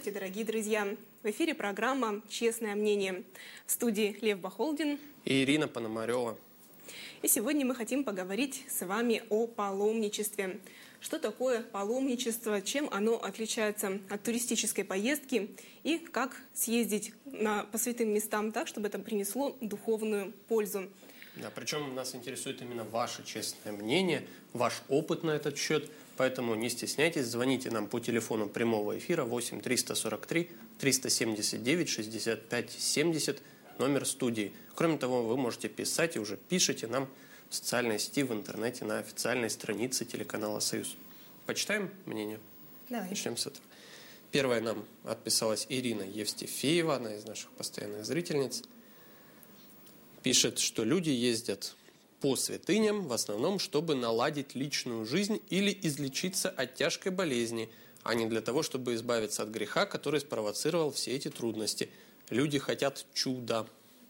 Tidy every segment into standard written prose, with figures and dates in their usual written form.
Здравствуйте, дорогие друзья! В эфире программа «Честное мнение». В студии Лев Бахолдин и Ирина Пономарева. И сегодня мы хотим поговорить с вами о паломничестве. Что такое паломничество, чем оно отличается от туристической поездки и как съездить по святым местам так, чтобы это принесло духовную пользу. Да, причем нас интересует именно ваше честное мнение, ваш опыт на этот счет. Поэтому не стесняйтесь, звоните нам по телефону прямого эфира 8 343 379 65 70, номер студии. Кроме того, вы можете писать и уже пишите нам в социальной сети, в интернете, на официальной странице телеканала «Союз». Почитаем мнение? Давай. Начнем с этого. Первая нам отписалась Ирина Евстифеева, одна из наших постоянных зрительниц. Пишет, что люди ездят по святыням в основном, чтобы наладить личную жизнь или излечиться от тяжкой болезни, а не для того, чтобы избавиться от греха, который спровоцировал все эти трудности. Люди хотят чуда.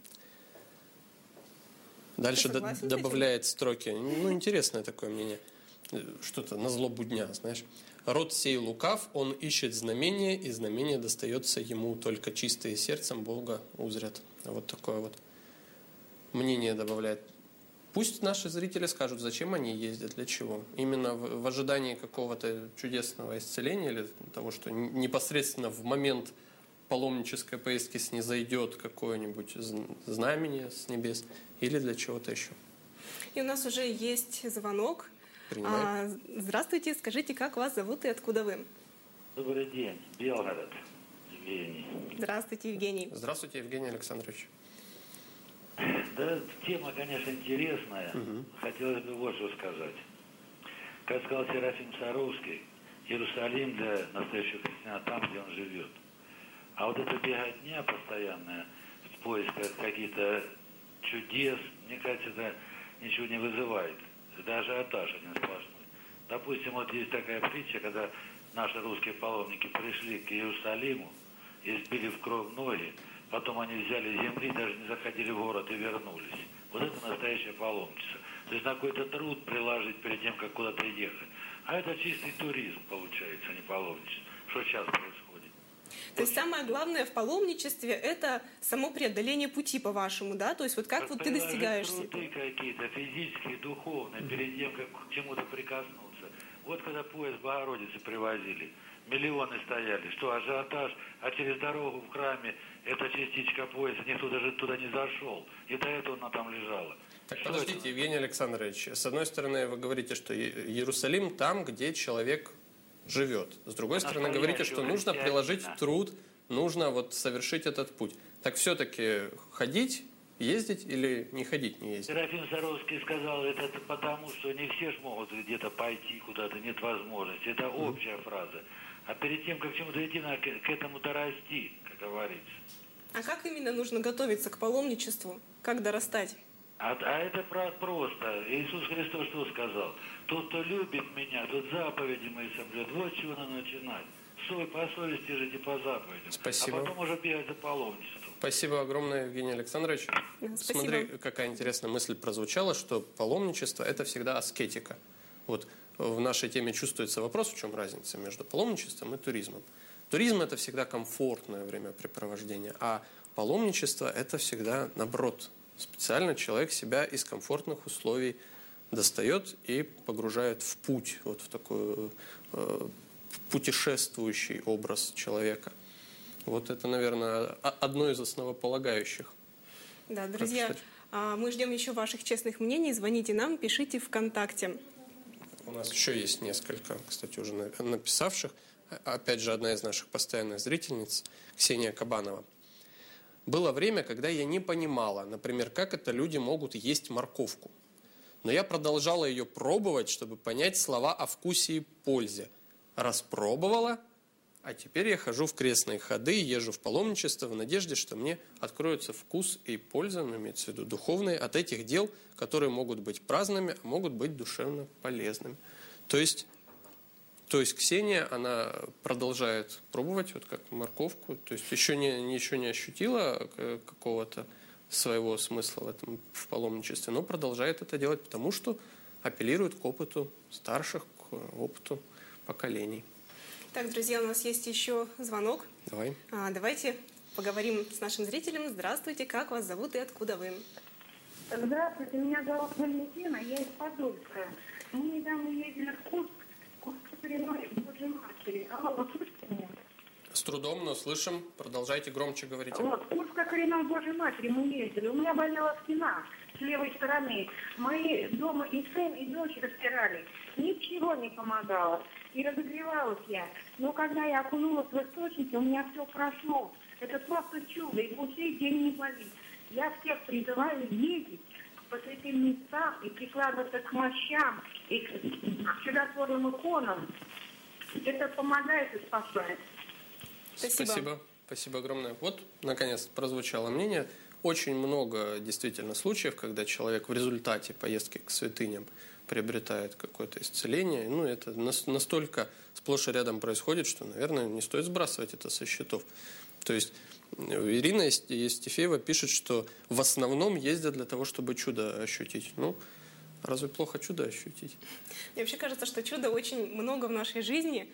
Дальше добавляет строки. Интересное такое мнение. Что-то назло будня, знаешь. Род сей лукав, он ищет знамения, и знамение достается ему, только чистые сердцем Бога узрят. Вот такое вот мнение добавляет. Пусть наши зрители скажут, зачем они ездят, для чего. Именно в ожидании какого-то чудесного исцеления или того, что непосредственно в момент паломнической поездки снизойдет какое-нибудь знамение с небес, или для чего-то еще. И у нас уже есть звонок. Принимаем. Здравствуйте, скажите, как вас зовут и откуда вы? Добрый день, Белгород, Евгений. Здравствуйте, Евгений. Здравствуйте, Евгений Александрович. Да, тема, конечно, интересная. Хотелось бы вот что сказать. Как сказал Серафим Саровский, Иерусалим для настоящего христианина там, где он живет. А вот эта беготня постоянная в поисках каких-то чудес, мне кажется, это ничего не вызывает. Это ажиотаж один сплошной. Допустим, вот есть такая притча, когда наши русские паломники пришли к Иерусалиму и сбили в кровь ноги, потом они взяли земли, даже не заходили в город и вернулись. Вот это настоящее паломничество. То есть на какой-то труд приложить перед тем, как куда-то ехать. А это чистый туризм, получается, а не паломничество. Что сейчас происходит? То есть самое главное в паломничестве – это само преодоление пути, по-вашему, да? То есть вот как вот ты достигаешь труды какие-то, физические, духовные, перед тем, как к чему-то прикоснуться. Вот когда поезд Богородицы привозили, миллионы стояли, что ажиотаж, а через дорогу в храме эта частичка поезда, никто даже туда не зашел. И до этого она там лежала. Так, что подождите, это? Евгений Александрович, с одной стороны вы говорите, что Иерусалим там, где человек живет. С другой стороны, говорите, что нужно приложить труд, нужно вот совершить этот путь. Так все-таки ходить, ездить или не ходить, не ездить? Серафим Саровский сказал, это потому, что не все ж могут где-то пойти куда-то, нет возможности. Это общая фраза. А перед тем, как к чему-то идти, надо к этому дорасти, как говорится. А как именно нужно готовиться к паломничеству? Как дорастать? А это просто. Иисус Христос что сказал? Тот, кто любит меня, тот заповеди мои соблюдет. Вот с чего надо начинать. По совести жить и по заповедям. Спасибо. А потом уже бегать за паломничеством. Спасибо огромное, Евгений Александрович. Спасибо. Смотри, какая интересная мысль прозвучала, что паломничество – это всегда аскетика. Вот в нашей теме чувствуется вопрос, в чем разница между паломничеством и туризмом. Туризм – это всегда комфортное времяпрепровождение, а паломничество – это всегда, наоборот, специально человек себя из комфортных условий достает и погружает в путь, вот в такой путешествующий образ человека. Вот это, наверное, одно из основополагающих. Да, друзья, мы ждем еще ваших честных мнений. Звоните нам, пишите ВКонтакте. У нас еще есть несколько, кстати, уже написавших. Опять же, одна из наших постоянных зрительниц, Ксения Кабанова. Было время, когда я не понимала, например, как это люди могут есть морковку. Но я продолжала ее пробовать, чтобы понять слова о вкусе и пользе. Распробовала, а теперь я хожу в крестные ходы, езжу в паломничество в надежде, что мне откроется вкус и польза, ну, имеется в виду духовные, от этих дел, которые могут быть праздными, а могут быть душевно полезными. То есть Ксения, она продолжает пробовать, вот как морковку, то есть еще не ощутила какого-то своего смысла в паломничестве, но продолжает это делать, потому что апеллирует к опыту старших, к опыту поколений. Так, друзья, у нас есть еще звонок. Давай. Давайте поговорим с нашим зрителем. Здравствуйте, как вас зовут и откуда вы? Здравствуйте, меня зовут Валентина, я из Подольска. Мы недавно ездили в Курск коренной Божьей Матери. Алло, вы слышите меня? С трудом, но слышим. Продолжайте громче говорить. Вот, Курск коренной Божьей Матери мы ездили. У меня болела спина с левой стороны. Мои дома и сын, и дочь растирали. Ничего не помогало. И разогревалась я. Но когда я окунулась в источники, у меня все прошло. Это просто чудо. И по сей день не болит. Я всех призываю ездить по святым местам и прикладываться к мощам и к чудотворным иконам. Это помогает и спасает. Спасибо. Спасибо огромное. Вот, наконец, прозвучало мнение. Очень много действительно случаев, когда человек в результате поездки к святыням приобретает какое-то исцеление. Ну, это настолько сплошь и рядом происходит, что, наверное, не стоит сбрасывать это со счетов. То есть Ирина Евстифеева пишет, что в основном ездят для того, чтобы чудо ощутить. Ну, разве плохо чудо ощутить? Мне вообще кажется, что чуда очень много в нашей жизни.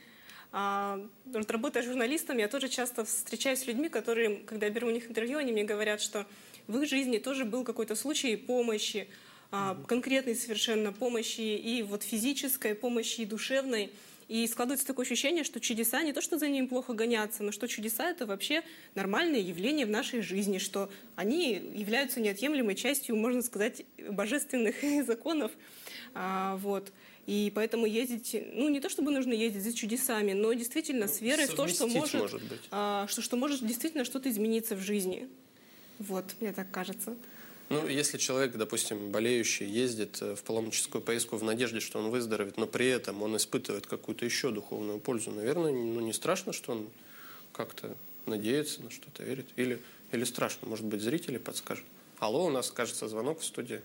Работая журналистом, я тоже часто встречаюсь с людьми, которые, когда я беру у них интервью, они мне говорят, что в их жизни тоже был какой-то случай помощи, конкретной совершенно помощи, и вот физической помощи, и душевной. И складывается такое ощущение, что чудеса не то, что за ними плохо гоняться, но что чудеса — это вообще нормальное явление в нашей жизни, что они являются неотъемлемой частью, можно сказать, божественных законов. Вот. И поэтому ездить, ну не то чтобы нужно ездить за чудесами, но действительно с верой в то, что может действительно что-то измениться в жизни. Вот, мне так кажется. Ну, если человек, допустим, болеющий, ездит в паломническую поездку в надежде, что он выздоровеет, но при этом он испытывает какую-то еще духовную пользу, наверное, ну, не страшно, что он как-то надеется на что-то, верит? Или страшно? Может быть, зрители подскажут? Алло, у нас, кажется, звонок в студии.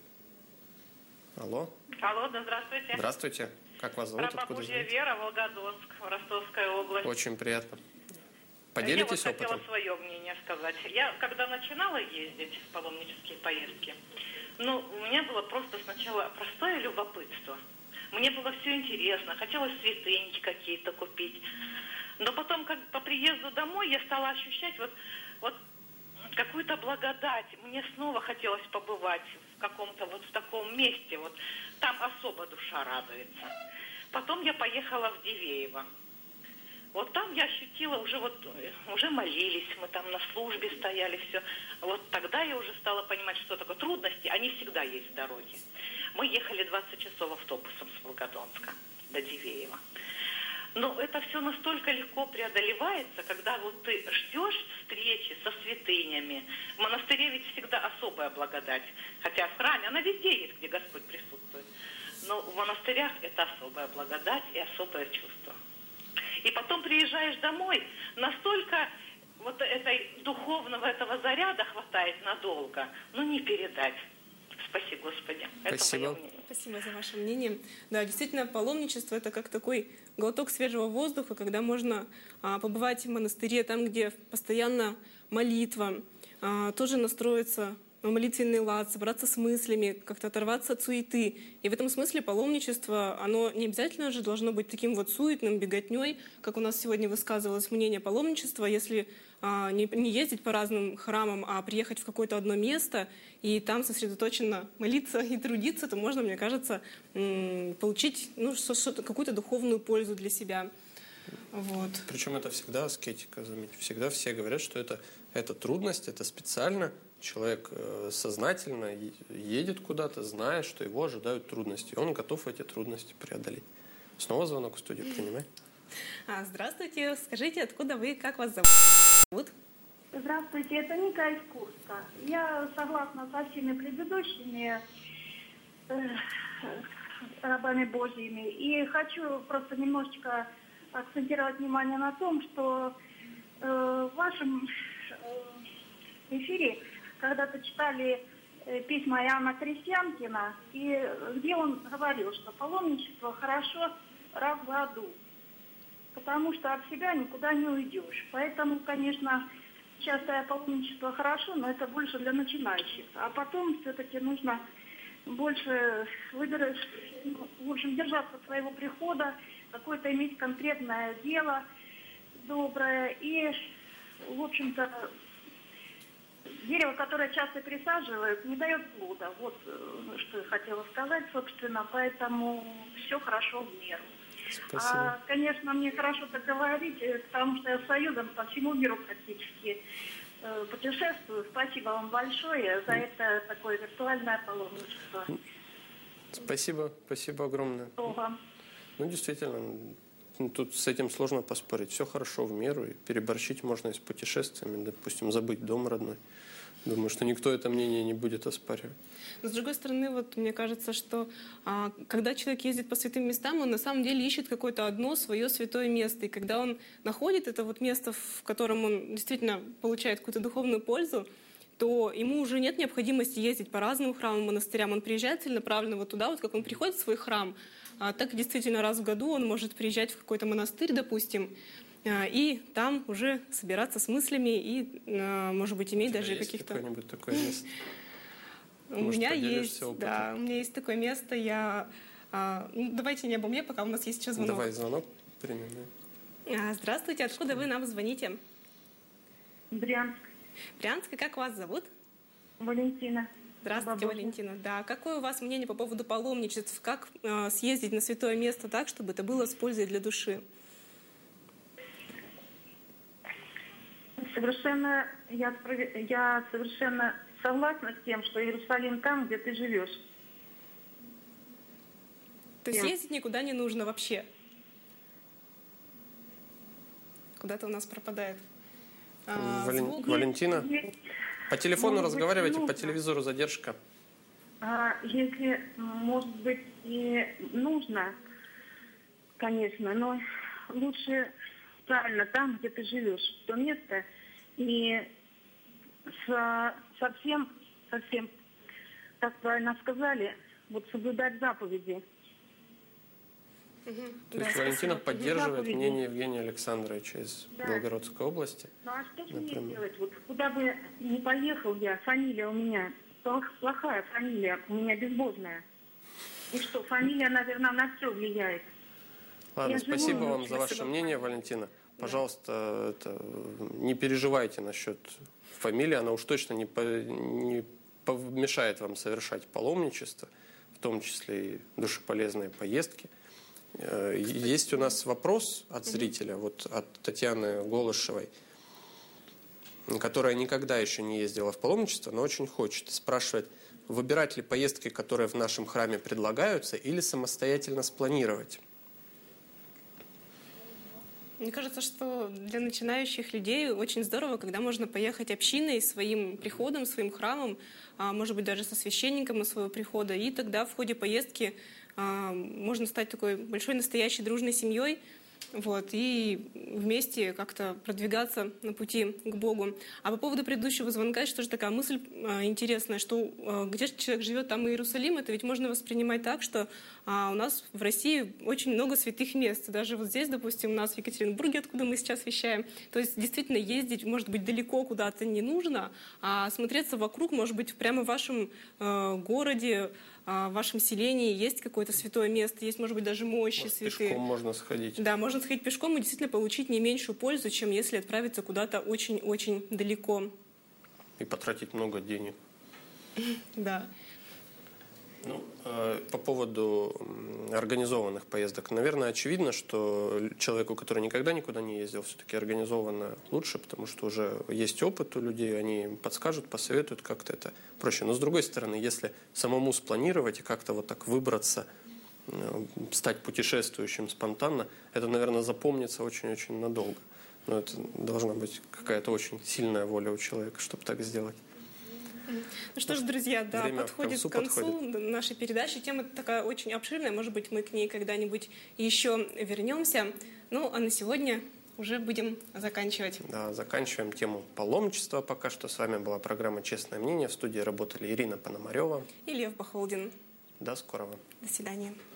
Алло. Алло, да, здравствуйте. Здравствуйте. Как вас зовут? Прабабужья Вера, Волгодонск, Ростовская область. Очень приятно. Поделитесь опытом? Я хотела свое мнение сказать. Я, когда начинала ездить в паломнические поездки, у меня было просто сначала простое любопытство. Мне было все интересно, хотелось святыньки какие-то купить. Но потом, как по приезду домой, я стала ощущать вот какую-то благодать. Мне снова хотелось побывать в каком-то вот в таком месте. Вот там особо душа радуется. Потом я поехала в Дивеево. Вот там я ощутила, уже молились, мы там на службе стояли, все. Вот тогда я уже стала понимать, что такое трудности, они всегда есть в дороге. Мы ехали 20 часов автобусом с Волгодонска до Дивеева. Но это все настолько легко преодолевается, когда вот ты ждешь встречи со святынями. В монастыре ведь всегда особая благодать. Хотя в храме она везде есть, где Господь присутствует. Но в монастырях это особая благодать и особое чувство. И потом приезжаешь домой, настолько вот этой духовного этого заряда хватает надолго, не передать. Спаси Господи. Спасибо. Это мое мнение. Спасибо за ваше мнение. Да, действительно, паломничество — это как такой глоток свежего воздуха, когда можно побывать в монастыре, там, где постоянно молитва, тоже настроиться на молитвенный лад, собраться с мыслями, как-то оторваться от суеты. И в этом смысле паломничество, оно не обязательно же должно быть таким вот суетным, беготней, как у нас сегодня высказывалось мнение паломничества. Если не ездить по разным храмам, а приехать в какое-то одно место и там сосредоточенно молиться и трудиться, то можно, мне кажется, получить какую-то духовную пользу для себя. Вот. Причем это всегда аскетика, заметьте. Всегда все говорят, что это трудность, это специально. Человек сознательно едет куда-то, зная, что его ожидают трудности. И он готов эти трудности преодолеть. Снова звонок в студию, принимай. Здравствуйте. Скажите, откуда вы, как вас зовут? Здравствуйте, это Ника из Курска. Я согласна со всеми предыдущими рабами Божьими. И хочу просто немножечко акцентировать внимание на том, что в вашем эфире когда-то читали письма Иоанна Крестьянкина, и где он говорил, что паломничество хорошо раз в году, потому что от себя никуда не уйдешь. Поэтому, конечно, частое паломничество хорошо, но это больше для начинающих. А потом все-таки нужно больше держаться своего прихода, какое-то иметь конкретное дело, доброе и, в общем-то, дерево, которое часто присаживают, не дает плода. Вот что я хотела сказать, собственно, поэтому все хорошо в меру. Спасибо. Конечно, мне хорошо так говорить, потому что я с Союзом по всему миру практически путешествую. Спасибо вам большое за это такое виртуальное паломничество. Спасибо огромное. Ого. Ну, действительно, тут с этим сложно поспорить. Все хорошо в меру, и переборщить можно и с путешествиями, допустим, забыть дом родной. Думаю, что никто это мнение не будет оспаривать. Но, с другой стороны, вот мне кажется, что когда человек ездит по святым местам, он на самом деле ищет какое-то одно свое святое место. И когда он находит это вот место, в котором он действительно получает какую-то духовную пользу, то ему уже нет необходимости ездить по разным храмам, монастырям. Он приезжает целенаправленно вот туда, вот как он приходит в свой храм, так действительно раз в году он может приезжать в какой-то монастырь, допустим, и там уже собираться с мыслями и, может быть, иметь даже каких-то... Какое-нибудь такое место? У меня есть, да, у меня есть такое место. Давайте не обо мне, пока у нас есть еще звонок. Давай звонок примем. Здравствуйте, откуда вы нам звоните? Брянск. Брянск, и как вас зовут? Валентина. Здравствуйте, Валентина. Да, какое у вас мнение по поводу паломничеств? Как съездить на святое место так, чтобы это было с пользой для души? Я совершенно согласна с тем, что Иерусалим там, где ты живешь. То есть ездить никуда не нужно вообще? Куда-то у нас пропадает звук. Валентина, по телефону Может быть, разговаривайте, нужно. по телевизору задержка. Если, может быть, и нужно, конечно, но лучше правильно там, где ты живешь, то место, и совсем, как правильно сказали, вот соблюдать заповеди. То есть Валентина поддерживает мнение Евгения Александровича из Белгородской области. Ну а что же мне делать? Вот куда бы ни поехал я, фамилия у меня плохая фамилия, у меня безбожная. И что, фамилия, наверное, на все влияет. Ладно, спасибо вам за ваше мнение, Валентина. Пожалуйста, не переживайте насчет фамилии, она уж точно не помешает вам совершать паломничество, в том числе и душеполезные поездки. Есть у нас вопрос от зрителя, вот от Татьяны Голышевой, которая никогда еще не ездила в паломничество, но очень хочет. Спрашивает, выбирать ли поездки, которые в нашем храме предлагаются, или самостоятельно спланировать? Мне кажется, что для начинающих людей очень здорово, когда можно поехать общиной, своим приходом, своим храмом, может быть, даже со священником на своего прихода, и тогда в ходе поездки можно стать такой большой настоящей дружной семьей, вот, и вместе как-то продвигаться на пути к Богу. А по поводу предыдущего звонка, есть тоже такая мысль интересная, что где человек живет, там и Иерусалим, это ведь можно воспринимать так, что у нас в России очень много святых мест. Даже вот здесь, допустим, у нас в Екатеринбурге, откуда мы сейчас вещаем. То есть действительно ездить, может быть, далеко куда-то не нужно, а смотреться вокруг, может быть, прямо в вашем городе, в вашем селении есть какое-то святое место, есть, может быть, даже мощи святые. Пешком можно сходить. Да, можно сходить пешком и действительно получить не меньшую пользу, чем если отправиться куда-то очень-очень далеко. И потратить много денег. Да. Ну, по поводу организованных поездок, наверное, очевидно, что человеку, который никогда никуда не ездил, все-таки организованно лучше, потому что уже есть опыт у людей, они подскажут, посоветуют, как-то это проще. Но с другой стороны, если самому спланировать и как-то вот так выбраться, стать путешествующим спонтанно, это, наверное, запомнится очень-очень надолго. Но это должна быть какая-то очень сильная воля у человека, чтобы так сделать. Ну что ж, друзья, да, подходит к концу нашей передачи. Тема такая очень обширная, может быть, мы к ней когда-нибудь еще вернемся. Ну, а на сегодня уже будем заканчивать. Да, заканчиваем тему паломничества. Пока что с вами была программа «Честное мнение». В студии работали Ирина Пономарева и Лев Бахолдин. До скорого. До свидания.